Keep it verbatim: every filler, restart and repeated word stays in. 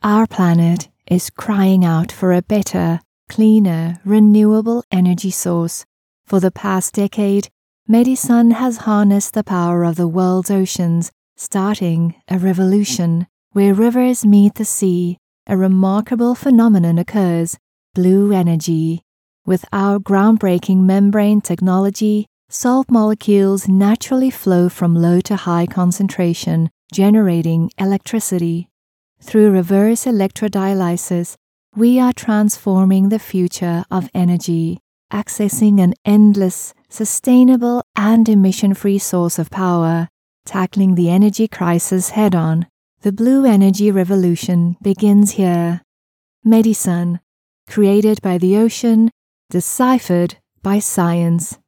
Our planet is crying out for a better, cleaner, renewable energy source. For the past decade, Medisun has harnessed the power of the world's oceans, starting a revolution. Where rivers meet the sea, a remarkable phenomenon occurs: blue energy. With our groundbreaking membrane technology, salt molecules naturally flow from low to high concentration, generating electricity. Through reverse electrodialysis, we are transforming the future of energy, accessing an endless, sustainable, and emission-free source of power, tackling the energy crisis head-on. The blue energy revolution begins here. Medisun, created by the ocean, deciphered by science.